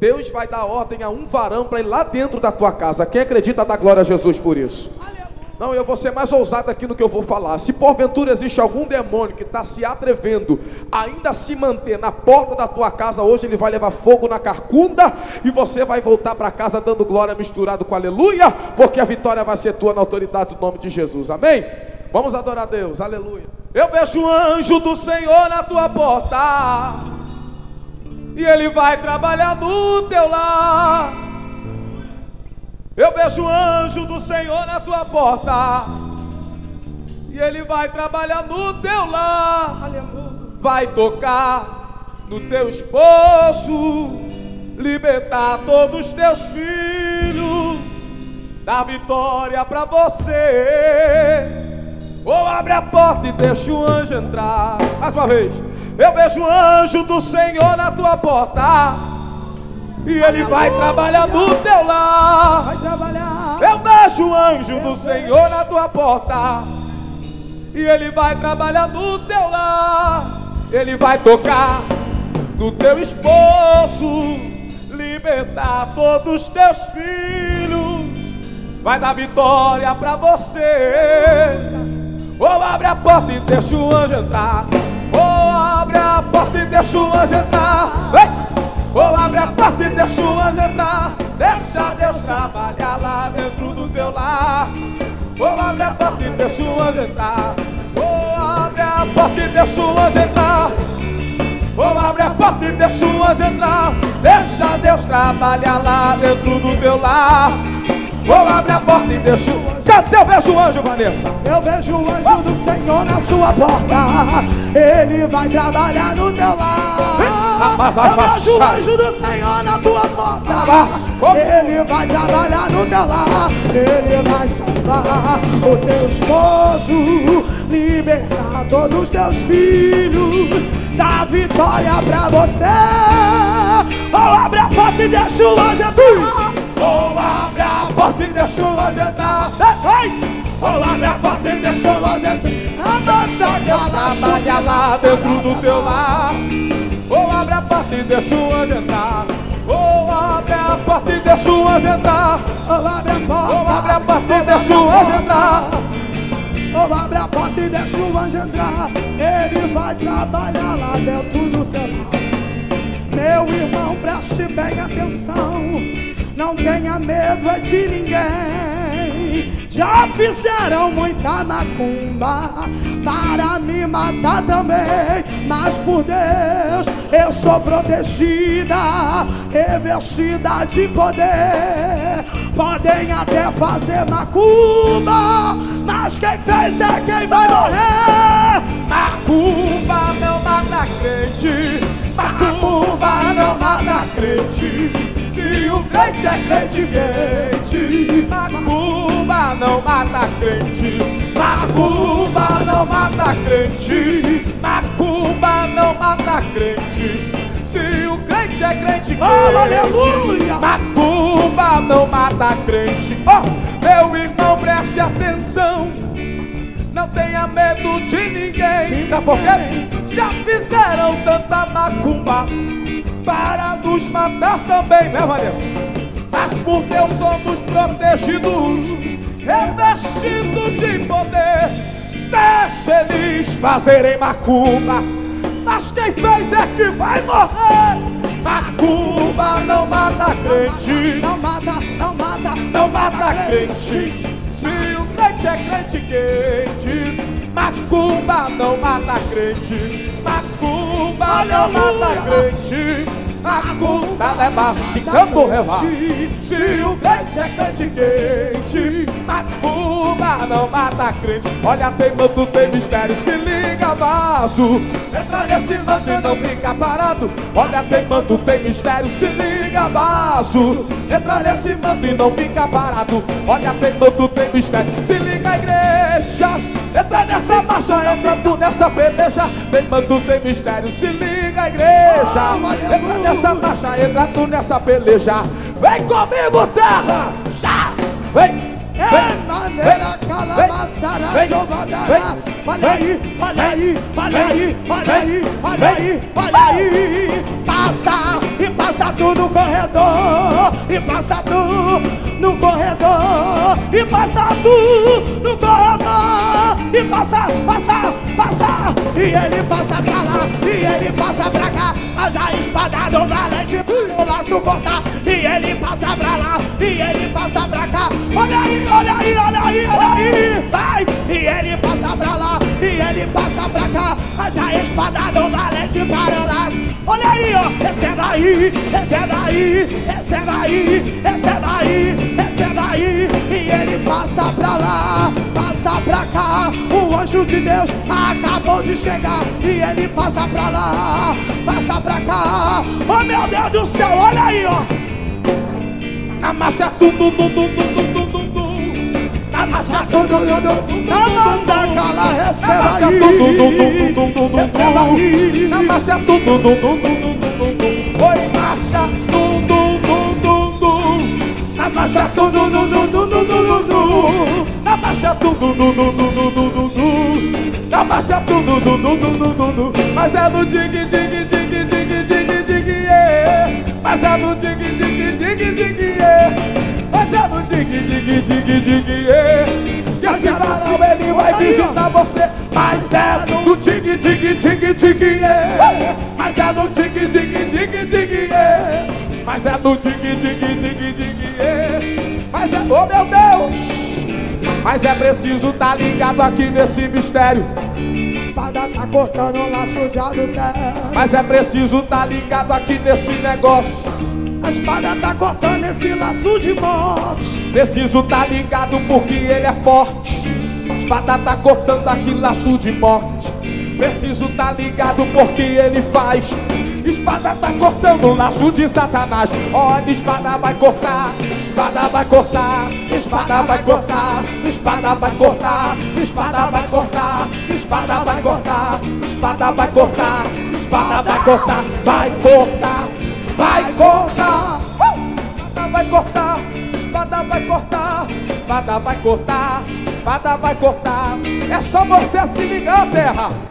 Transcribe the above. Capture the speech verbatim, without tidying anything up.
Deus vai dar ordem a um varão para ir lá dentro da tua casa. Quem acredita dá glória a Jesus por isso? Não, eu vou ser mais ousado aqui no que eu vou falar. Se porventura existe algum demônio que está se atrevendo ainda a se manter na porta da tua casa, hoje ele vai levar fogo na carcunda e você vai voltar para casa dando glória misturado com aleluia, porque a vitória vai ser tua na autoridade do nome de Jesus, amém? Vamos adorar a Deus, aleluia. Eu vejo o anjo do Senhor na tua porta e ele vai trabalhar no teu lar. Eu vejo o anjo do Senhor na tua porta e ele vai trabalhar no teu lar. Vai tocar no teu esposo, libertar todos os teus filhos, dar vitória para você. Ou abre a porta e deixa o anjo entrar. Mais uma vez. Eu vejo o anjo do Senhor na tua porta e ele Aleluia. Vai trabalhar no teu lar. Vai trabalhar. Eu vejo o anjo do Senhor na tua porta e ele vai trabalhar no teu lar. Ele vai tocar no teu esposo, libertar todos os teus filhos, vai dar vitória pra você. Ou abre a porta e deixa o anjo entrar. Ou abre a porta e deixa o anjo entrar. Ei! Ou abre a porta e deixa o anjo entrar. Deixa Deus trabalhar lá dentro do teu lar. Ou abre a porta e deixa o anjo entrar. Ou abre a porta e deixa o anjo entrar. Ou abre a porta e deixa o anjo entrar. Deixa Deus trabalhar lá dentro do teu lar. Ou abre a porta e deixa o anjo. Cadê eu vejo o anjo, Vanessa? Eu vejo o anjo do Senhor na sua porta. Ele vai trabalhar no teu lar. Eu vejo o anjo do Senhor na tua porta. Ele vai trabalhar no teu lar. Ele vai salvar o teu esposo, libertar todos os teus filhos, dar vitória pra você. Ou abre a porta e deixa o anjo entrar. Ou abre a porta e deixa o anjo entrar. Ou abre a porta e deixa o anjo entrar. Trabalha lá dentro do teu lar. Ou abre a porta e deixa o anjo entrar. Ou abre a porta e deixa o anjo entrar. Ou abre a porta, ou abre a porta e deixa o anjo entrar. Ou abre a porta e deixa o anjo entrar. Ele vai trabalhar lá dentro do teu lar. Meu irmão, preste bem atenção. Não tenha medo é de ninguém. Já fizeram muita macumba para me matar também, mas por Deus eu sou protegida, revestida de poder. Podem até fazer macumba, mas quem fez é quem vai morrer. Macumba não mata crente, macumba não mata crente. Se o crente é crente, crente, macumba não mata crente. Macumba não mata crente. Macumba não mata crente. Se o crente é crente, crente, oh, aleluia. Macumba não mata crente. Oh, meu irmão, preste atenção. Não tenha medo de ninguém. Sabe por quê? Já fizeram tanta macumba para nos matar também, né, Vanessa? Mas por Deus somos protegidos, revestidos de poder. Deixa eles fazerem macumba, mas quem fez é que vai morrer. Macumba não mata crente. Não mata, não mata, não mata crente. Se o crente é crente quente, macumba não mata crente. Macumba não mata crente. Macumba é mastigando revate. Se o crente é crente quente, macumba não mata crente. Olha, tem manto, tem mistério, se liga, vaso. Entra nesse manto e não fica parado. Olha, tem manto, tem mistério, se liga, vaso. Entra nesse manto e não fica parado. Olha, tem manto, tem mistério, se liga, igreja. Entra nessa marcha, entra tu nessa peleja. Tem manto, tem mistério, se liga, igreja. Entra nessa marcha, entra tu nessa peleja. Vem comigo, terra! Já! Vem! Vem, maneira calamaçara, jovadara. Olha aí, olha aí, olha aí, olha aí, olha aí, olha aí. Passa e passa tu no corredor, e passa tu no corredor, e passa tu no corredor, e passa, passa, passa, e ele passa pra lá, e ele passa pra cá, mas a espada do valente o laço cortar, e ele passa pra lá, e ele passa pra cá, olha aí, olha aí, olha aí, olha aí, vai, e ele passa pra lá, e ele passa pra cá, mas a espada do valente para o laço, olha aí, ó, receba aí, receba aí, receba aí, receba aí, receba aí, e ele passa pra lá, passa pra cá, o anjo de Deus acabou de chegar, e ele passa pra lá, passa pra cá, oh meu Deus do céu, olha aí, ó, na marcha tudo, tudo, tudo, tudo, tudo, na marcha tudo, tudo, na manda cala, receba aí, receba aí, na marcha tudo, tudo, tudo, tudo, foi marcha tudo, tudo, tudo, na marcha tudo, tudo, tudo, tudo, tudo, na marcha tudo, tudo, tudo, tudo, tudo, na marcha tudo, tudo, tudo, tudo, mas é no dig, dig, dig, dig, dig, dig, yeah, mas é no dig, dig, dig, dig, yeah, mas é no dig, dig, dig, dig, yeah, que esse varão ele vai visitar você, mas é no dig, dig, dig, dig, yeah, mas é no dig, dig, dig, dig, yeah, mas é no dig, dig, dig, dig, yeah, mas é, oh meu Deus, mas é preciso tá ligado aqui nesse mistério. Espada tá cortando o laço de adultério. Mas é preciso tá ligado aqui nesse negócio. A espada tá cortando esse laço de morte. Preciso tá ligado porque ele é forte. Espada tá cortando aqui laço de morte. Preciso tá ligado porque ele faz. Espada tá cortando o laço de Satanás. Olha, espada vai cortar, espada vai cortar, espada vai cortar, espada vai cortar, espada vai cortar, espada vai cortar, espada vai cortar, espada vai cortar, vai cortar, vai cortar, espada vai cortar, espada vai cortar, espada vai cortar, espada vai cortar. É só você se ligar, terra.